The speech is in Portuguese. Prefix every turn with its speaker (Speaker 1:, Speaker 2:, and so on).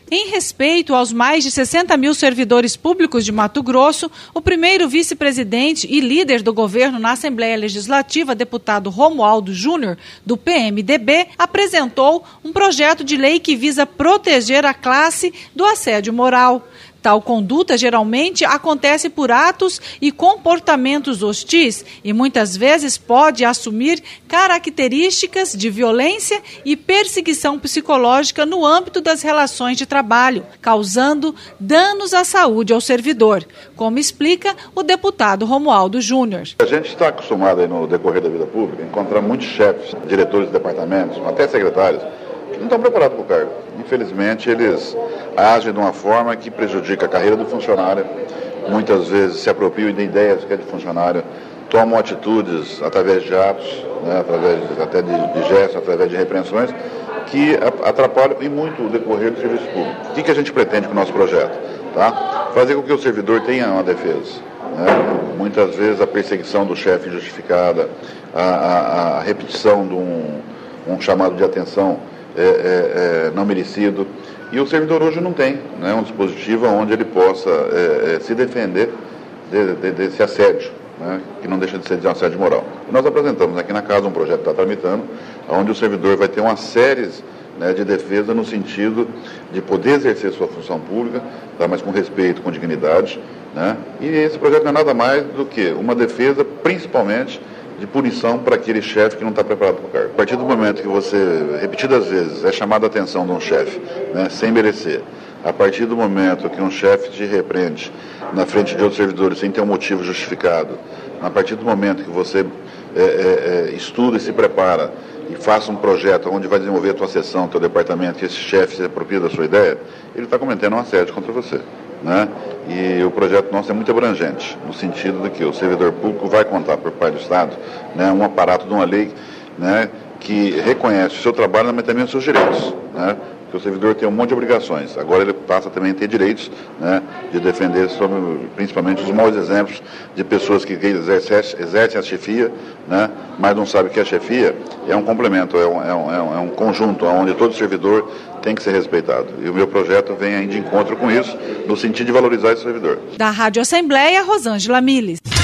Speaker 1: Em respeito aos mais de 60 mil servidores públicos de Mato Grosso, o primeiro vice-presidente e líder do governo na Assembleia Legislativa, deputado Romualdo Júnior, do PMDB, apresentou um projeto de lei que visa proteger a classe do assédio moral. Tal conduta geralmente acontece por atos e comportamentos hostis e muitas vezes pode assumir características de violência e perseguição psicológica no âmbito das relações de trabalho, causando danos à saúde ao servidor, como explica o deputado Romualdo Júnior.
Speaker 2: A gente está acostumado aí no decorrer da vida pública a encontrar muitos chefes, diretores de departamentos, até secretários, que não estão preparados para o cargo. Infelizmente, eles agem de uma forma que prejudica a carreira do funcionário, muitas vezes se apropriam de ideias que é de funcionário, tomam atitudes através de atos, né, através até de gestos, através de repreensões, que atrapalham e muito o decorrer do serviço público. O que a gente pretende com o nosso projeto? Tá? Fazer com que o servidor tenha uma defesa. Né? Muitas vezes a perseguição do chefe injustificada, a repetição de um chamado de atenção não merecido, e o servidor hoje não tem, né, um dispositivo onde ele possa se defender desse assédio, né, que não deixa de ser de um assédio moral. E nós apresentamos aqui na casa um projeto que está tramitando, onde o servidor vai ter uma série, né, de defesa no sentido de poder exercer sua função pública, tá, mas com respeito, com dignidade, né, e esse projeto não é nada mais do que uma defesa, principalmente, de punição para aquele chefe que não está preparado para o cargo. A partir do momento que você, repetidas vezes, é chamada a atenção de um chefe, né, sem merecer, a partir do momento que um chefe te repreende na frente de outros servidores sem ter um motivo justificado, a partir do momento que você estuda e se prepara e faça um projeto onde vai desenvolver a tua seção, teu departamento, que esse chefe se apropria da sua ideia, ele está cometendo um assédio contra você. Né? E o projeto nosso é muito abrangente, no sentido de que o servidor público vai contar por parte do Estado, né, um aparato de uma lei, né, que reconhece o seu trabalho, mas também os seus direitos. Né? Porque o servidor tem um monte de obrigações, agora ele passa também a ter direitos, né, de defender sobre, principalmente os maus exemplos de pessoas que exercem a chefia, né, mas não sabem que a chefia é um complemento, é um conjunto onde todo servidor tem que ser respeitado. E o meu projeto vem aí de encontro com isso, no sentido de valorizar esse servidor.
Speaker 1: Da Rádio Assembleia, Rosângela Miles.